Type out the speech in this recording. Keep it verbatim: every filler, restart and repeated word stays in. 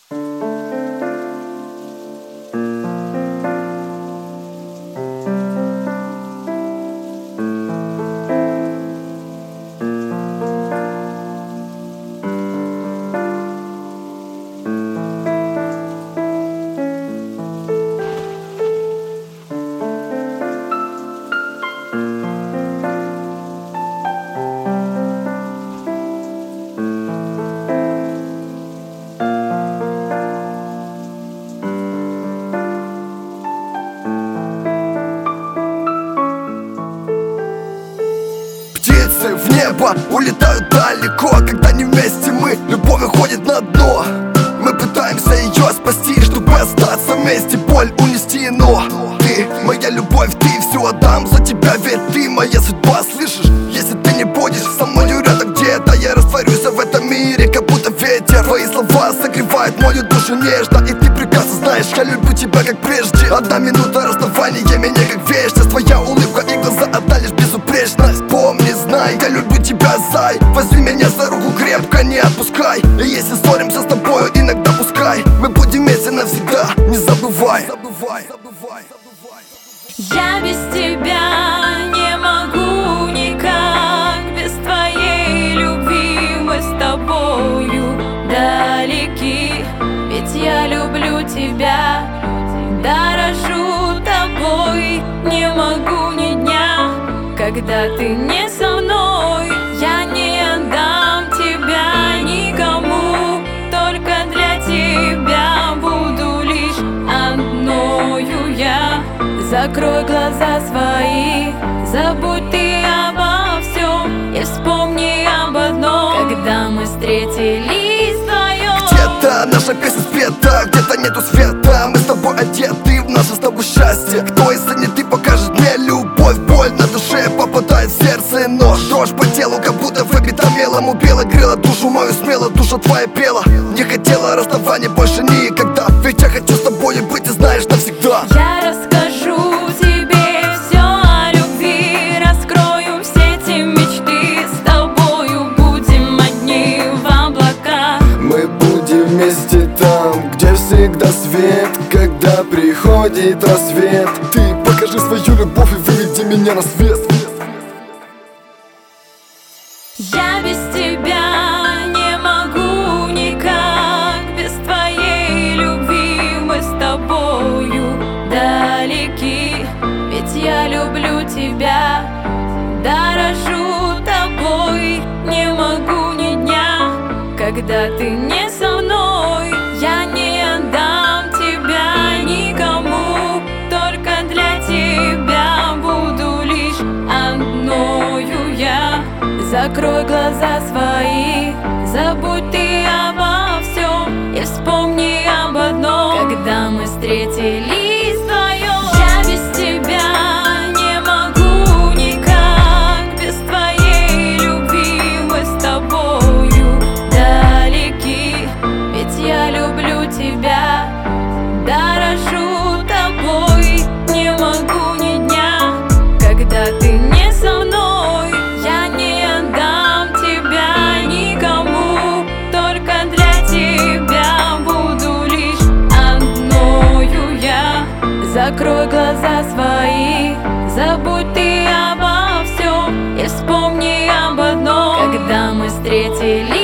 Птицы в небо улетают далеко, когда не вместе мы, любовь уходит на дно. Мы пытаемся ее спасти, чтобы остаться вместе, боль унести, но ты моя любовь, ты все отдам за тебя, ведь ты моя судьба, слышишь? Если ты не будешь со мною рядом где-то, я растворюсь в этом мире, как будто ветер. Твои слова согревают мою душу нежно, и ты прекрасно знаешь, я люблю тебя как прежде. Одна минута расставания меня как вечность, твоя улыбка и глаза одна лишь безупречность. Помни, знай, я люблю тебя, зай. Возьми меня за руку крепко, не отпускай. И если ссоримся с тобою, иногда пускай мы будем вместе навсегда, не забывай. Я без тебя не могу никак, без твоей любви мы с тобою далеки. Ведь я люблю тебя, дорожу тобой, не могу ни дня, когда ты не со мной. Я не отдам тебя никому, только для тебя буду лишь одною я. Закрой глаза свои, забудь ты обо всем и вспомни об одном, когда мы встретились вдвоем. Где-то наша песня спета, где-то нету света, мы с тобой одеты в наше с тобой счастье. Кто из ты покажет мне любовь, боль на душе попадает в сердце нож. Дрожь по телу, как будто выбита мелом, убила крыла душу мою смело, душа твоя пела. Не хотела расставания больше никогда, ведь я хочу с тобой быть, и знаешь, навсегда. Я расскажу тебе все о любви, раскрою все эти мечты, с тобою будем одни в облаках. Мы будем вместе там, где всегда свет, когда приходит рассвет. Ты покажи свою любовь и выведи меня на свет. Я без тебя не могу никак, без твоей любви мы с тобою далеки. Ведь я люблю тебя, дорожу тобой, не могу ни дня, когда ты не со мной. Я не отдам тебя никому, только для тебя буду лишь одною я. Закрой глаза свои, забудь ты обо всем и вспомни об одном, когда мы встретились вдвоем. Я без тебя не могу никак, без твоей любви мы с тобою далеки. Ведь я люблю тебя, дорожу тобой, не могу ни дня, когда ты не со мной. Я не отдам тебя никому, только для тебя буду лишь одною я. Закрой глаза свои, забудь ты обо всем и вспомни об одном, когда мы встретились